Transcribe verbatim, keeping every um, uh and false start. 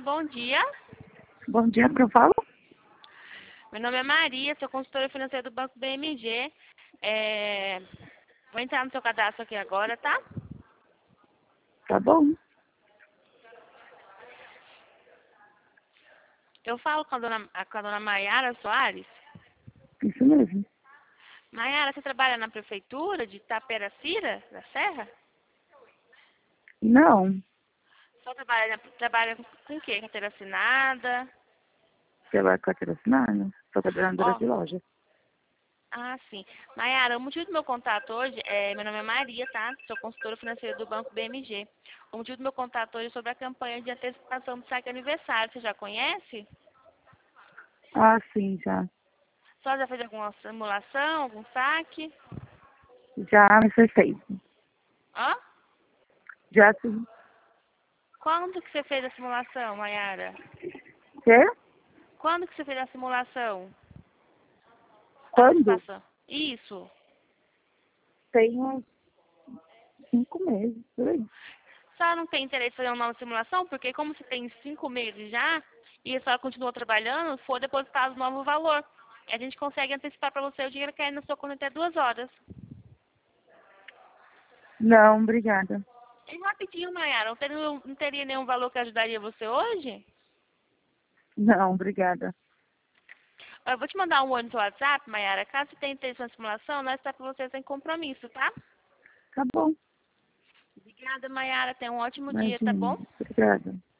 bom dia. Bom dia, que eu falo? Meu nome é Maria, sou consultora financeira do Banco B M G. É... Vou entrar no seu cadastro aqui agora, tá? Tá bom. Eu falo com a dona, com a dona Maiara Soares. Isso mesmo. Maiara, você trabalha na prefeitura de Taperacira, da Serra? Não. Só trabalha, trabalha com o quê? Carteira assinada? Você vai carteira assinada? Sou coordenadora Ó, de loja. ah, sim. Maiara, o motivo do meu contato hoje é... Meu nome é Maria, tá? Sou consultora financeira do Banco B M G. O motivo do meu contato hoje é sobre a campanha de antecipação do saque aniversário. Você já conhece? Ah, sim, já. Só já fez alguma simulação, algum saque? Já me fez. Hã? Já sim. Quando que você fez a simulação, Mayara? Quê? Quando que você fez a simulação? Da Quando? antecipação. Isso. Tem uns cinco meses, por aí. Só não tem interesse em fazer uma nova simulação? Porque como você tem cinco meses já, e a senhora continua trabalhando, for depositado o novo valor. A gente consegue antecipar para você o dinheiro cair na sua conta até duas horas. Não, obrigada. E rapidinho, Mayara, não teria, não teria nenhum valor que ajudaria você hoje? Não, obrigada. Eu vou te mandar um oi no seu WhatsApp, Mayara. Caso você tenha interesse na simulação, nós está para você sem compromisso, tá? Tá bom. Obrigada, Mayara. Tenha um ótimo dia, tá Imagina. bom? Obrigada.